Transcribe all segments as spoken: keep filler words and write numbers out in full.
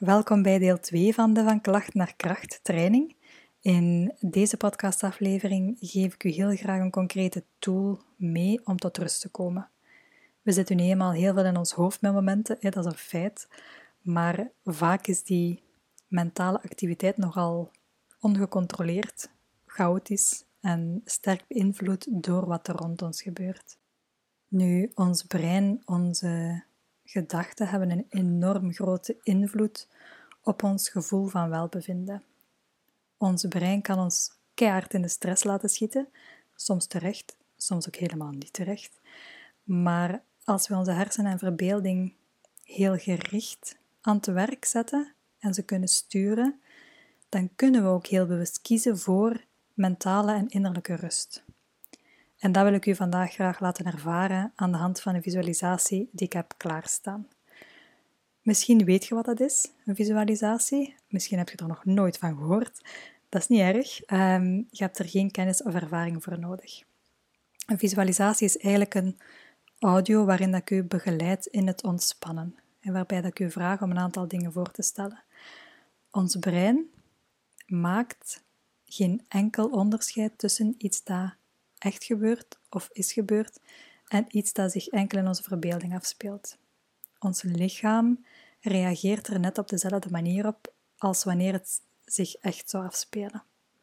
Welkom bij deel twee van de Van Klacht naar Kracht training. In deze podcastaflevering geef ik u heel graag een concrete tool mee om tot rust te komen. We zitten nu eenmaal heel veel in ons hoofd met momenten, dat is een feit, maar vaak is die mentale activiteit nogal ongecontroleerd, chaotisch en sterk beïnvloed door wat er rond ons gebeurt. Nu, ons brein, onze gedachten hebben een enorm grote invloed op ons gevoel van welbevinden. Ons brein kan ons keihard in de stress laten schieten, soms terecht, soms ook helemaal niet terecht. Maar als we onze hersenen en verbeelding heel gericht aan het werk zetten en ze kunnen sturen, dan kunnen we ook heel bewust kiezen voor mentale en innerlijke rust. En dat wil ik u vandaag graag laten ervaren aan de hand van een visualisatie die ik heb klaarstaan. Misschien weet je wat dat is, een visualisatie. Misschien heb je er nog nooit van gehoord. Dat is niet erg. Um, je hebt er geen kennis of ervaring voor nodig. Een visualisatie is eigenlijk een audio waarin dat ik u begeleid in het ontspannen. En waarbij dat ik u vraag om een aantal dingen voor te stellen. Ons brein maakt geen enkel onderscheid tussen iets dat echt gebeurt of is gebeurd en iets dat zich enkel in onze verbeelding afspeelt. Ons lichaam reageert er net op dezelfde manier op als wanneer het zich echt zou afspelen.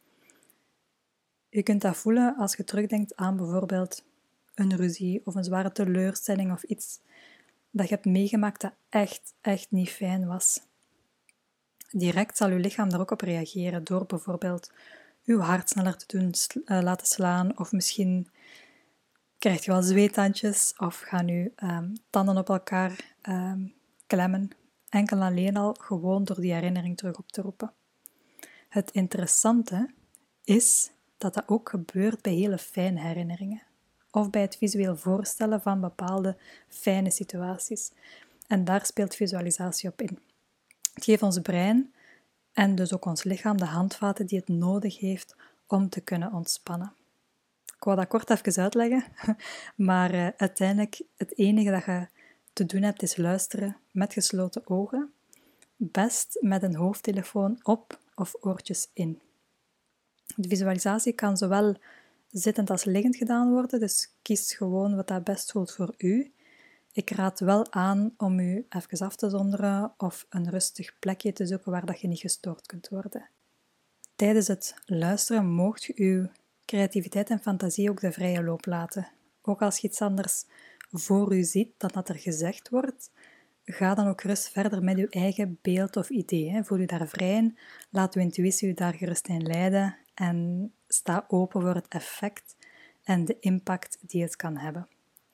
Je kunt dat voelen als je terugdenkt aan bijvoorbeeld een ruzie of een zware teleurstelling of iets dat je hebt meegemaakt dat echt, echt niet fijn was. Direct zal je lichaam daar ook op reageren door bijvoorbeeld je hart sneller te doen uh, laten slaan of misschien krijg je wel zweethandjes of gaan je um, tanden op elkaar um, klemmen. Enkel en alleen al gewoon door die herinnering terug op te roepen. Het interessante is dat dat ook gebeurt bij hele fijne herinneringen. Of bij het visueel voorstellen van bepaalde fijne situaties. En daar speelt visualisatie op in. Het geeft ons brein en dus ook ons lichaam de handvaten die het nodig heeft om te kunnen ontspannen. Ik wou dat kort even uitleggen, maar uh, uiteindelijk het enige dat je te doen hebt is luisteren met gesloten ogen, best met een hoofdtelefoon op of oortjes in. De visualisatie kan zowel zittend als liggend gedaan worden, dus kies gewoon wat dat best voelt voor u. Ik raad wel aan om u even af te zonderen of een rustig plekje te zoeken waar dat je niet gestoord kunt worden. Tijdens het luisteren moogt je uw creativiteit en fantasie ook de vrije loop laten. Ook als je iets anders voor u ziet dan dat er gezegd wordt, ga dan ook rust verder met uw eigen beeld of idee. Voel u daar vrij in, laat uw intuïtie u daar gerust in leiden en sta open voor het effect en de impact die het kan hebben.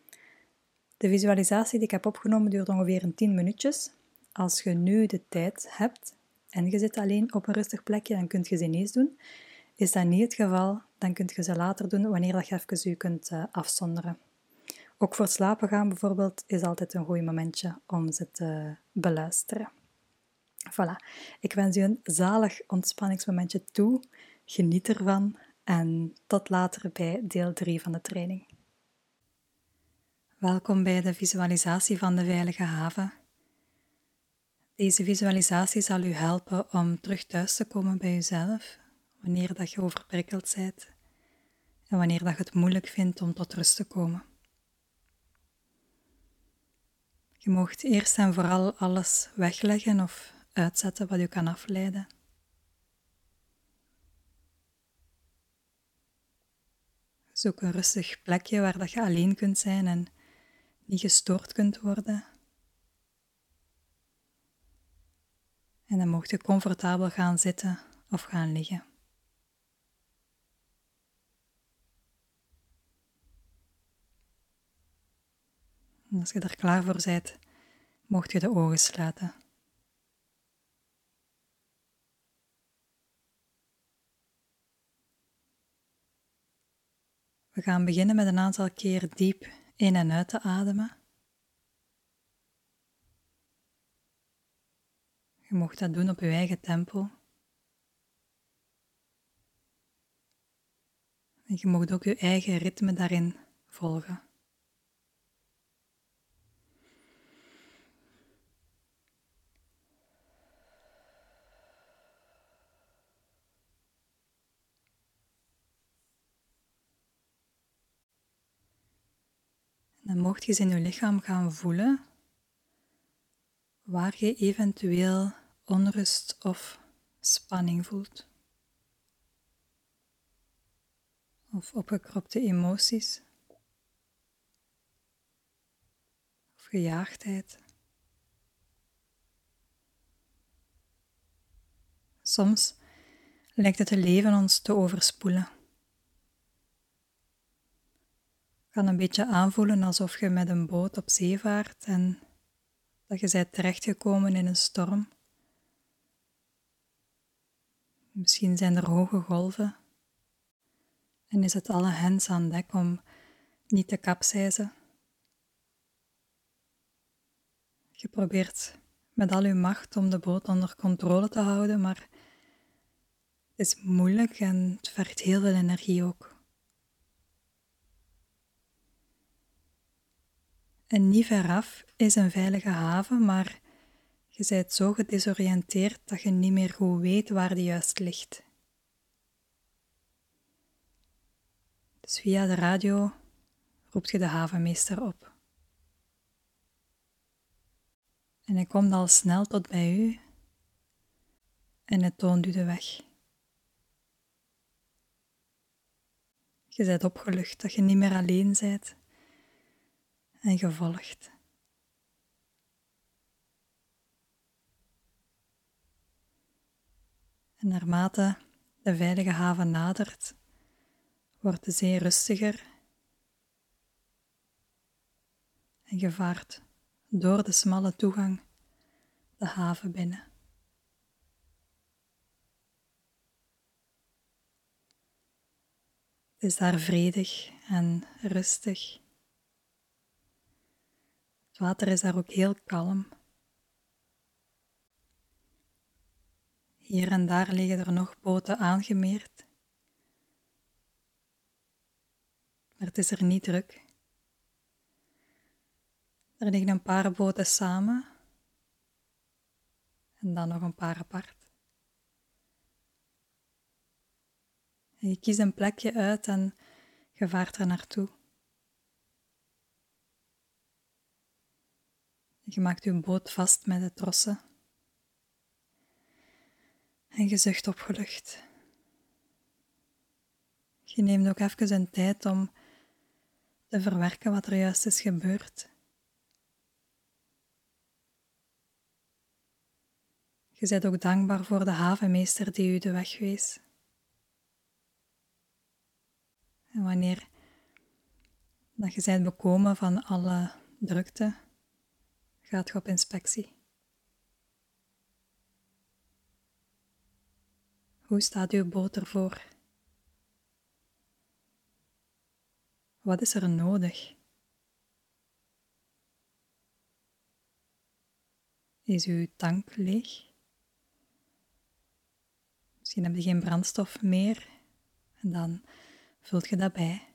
De visualisatie die ik heb opgenomen duurt ongeveer een tien minuutjes. Als je nu de tijd hebt en je zit alleen op een rustig plekje, dan kun je ze ineens doen. Is dat niet het geval, dan kun je ze later doen wanneer je even je kunt uh, afzonderen. Ook voor het slapen gaan bijvoorbeeld is altijd een goed momentje om ze te beluisteren. Voilà, ik wens u een zalig ontspanningsmomentje toe. Geniet ervan en tot later bij deel drie van de training. Welkom bij de visualisatie van de Veilige Haven. Deze visualisatie zal u helpen om terug thuis te komen bij uzelf, wanneer dat je overprikkeld bent en wanneer dat je het moeilijk vindt om tot rust te komen. Je moogt eerst en vooral alles wegleggen of uitzetten wat u kan afleiden. Zoek een rustig plekje waar dat je alleen kunt zijn en niet gestoord kunt worden. En dan mocht je comfortabel gaan zitten of gaan liggen. En als je er klaar voor bent, mocht je de ogen sluiten. We gaan beginnen met een aantal keer diep in en uit te ademen. Je mag dat doen op je eigen tempo. En je mag ook je eigen ritme daarin volgen. Dan mocht je eens in je lichaam gaan voelen waar je eventueel onrust of spanning voelt. Of opgekropte emoties. Of gejaagdheid. Soms lijkt het leven ons te overspoelen. Het kan een beetje aanvoelen alsof je met een boot op zee vaart en dat je bent terechtgekomen in een storm. Misschien zijn er hoge golven en is het alle hens aan dek om niet te kapseizen. Je probeert met al je macht om de boot onder controle te houden, maar het is moeilijk en het vergt heel veel energie ook. En niet veraf is een veilige haven, maar je bent zo gedesoriënteerd dat je niet meer goed weet waar die juist ligt. Dus via de radio roept je de havenmeester op. En hij komt al snel tot bij u en hij toont u de weg. Je bent opgelucht dat je niet meer alleen bent en gevolgd. En naarmate de veilige haven nadert, wordt de zee rustiger en je vaart door de smalle toegang de haven binnen. Het is daar vredig en rustig. Het water is daar ook heel kalm. Hier en daar liggen er nog boten aangemeerd. Maar het is er niet druk. Er liggen een paar boten samen en dan nog een paar apart. En je kiest een plekje uit en je vaart er naartoe. Je maakt je boot vast met de trossen. En je zucht opgelucht. Je neemt ook even een tijd om te verwerken wat er juist is gebeurd. Je bent ook dankbaar voor de havenmeester die u de weg wees. En wanneer dat je bent bekomen van alle drukte, gaat je op inspectie. Hoe staat uw boot ervoor? Wat is er nodig? Is uw tank leeg? Misschien heb je geen brandstof meer en dan vult je dat bij.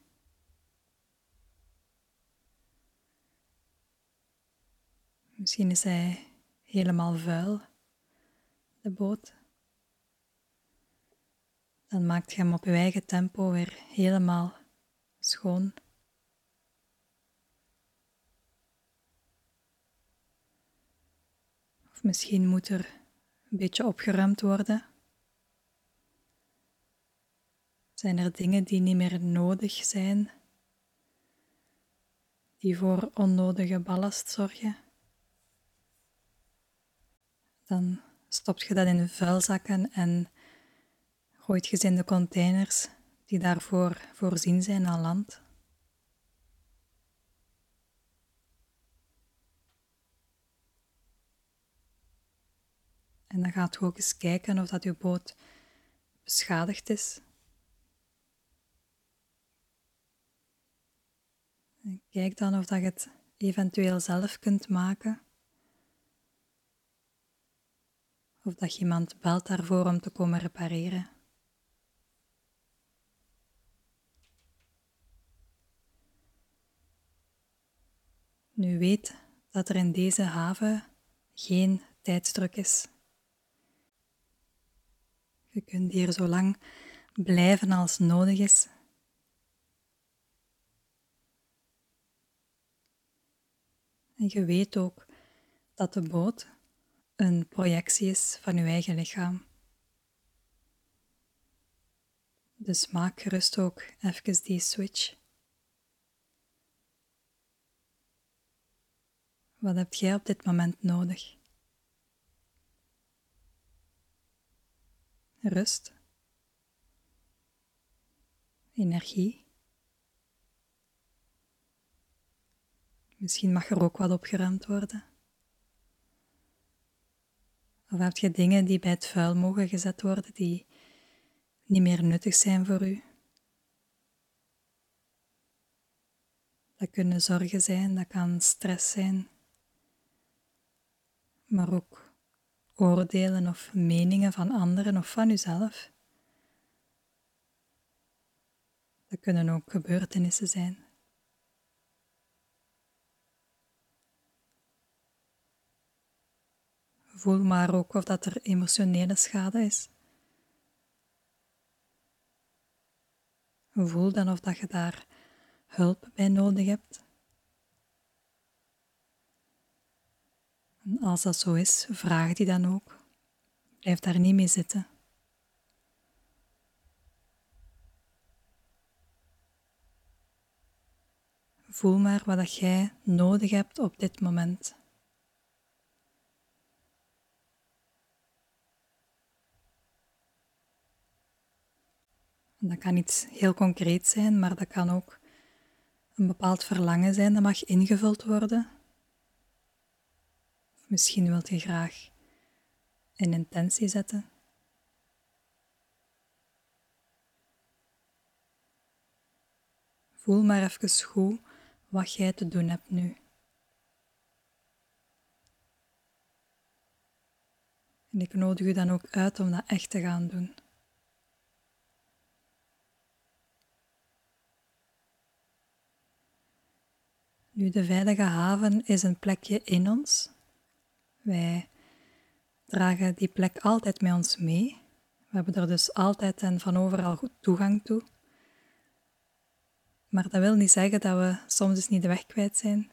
Misschien is hij helemaal vuil, de boot. Dan maakt je hem op je eigen tempo weer helemaal schoon. Of misschien moet er een beetje opgeruimd worden. Zijn er dingen die niet meer nodig zijn, die voor onnodige ballast zorgen? Dan stopt je dat in de vuilzakken en gooit je ze in de containers die daarvoor voorzien zijn aan land. En dan gaat je ook eens kijken of dat je boot beschadigd is. En kijk dan of dat je het eventueel zelf kunt maken. Of dat je iemand belt daarvoor om te komen repareren. Nu weet dat er in deze haven geen tijdsdruk is. Je kunt hier zo lang blijven als nodig is. En je weet ook dat de boot een projectie is van je eigen lichaam. Dus maak gerust ook even die switch. Wat heb jij op dit moment nodig? Rust, energie. Misschien mag er ook wat opgeruimd worden. Of heb je dingen die bij het vuil mogen gezet worden, die niet meer nuttig zijn voor u? Dat kunnen zorgen zijn, dat kan stress zijn, maar ook oordelen of meningen van anderen of van uzelf. Dat kunnen ook gebeurtenissen zijn. Voel maar ook of dat er emotionele schade is. Voel dan of dat je daar hulp bij nodig hebt. En als dat zo is, vraag die dan ook. Blijf daar niet mee zitten. Voel maar wat dat jij nodig hebt op dit moment. En dat kan iets heel concreet zijn, maar dat kan ook een bepaald verlangen zijn dat mag ingevuld worden. Of misschien wilt je graag een intentie zetten. Voel maar even goed wat jij te doen hebt nu. En ik nodig u dan ook uit om dat echt te gaan doen. Nu, de veilige haven is een plekje in ons. Wij dragen die plek altijd met ons mee. We hebben er dus altijd en van overal goed toegang toe. Maar dat wil niet zeggen dat we soms dus niet de weg kwijt zijn.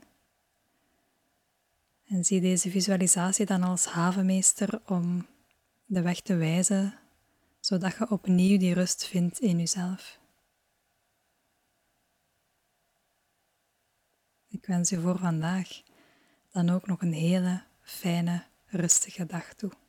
En zie deze visualisatie dan als havenmeester om de weg te wijzen, zodat je opnieuw die rust vindt in jezelf. Ik wens je voor vandaag dan ook nog een hele fijne, rustige dag toe.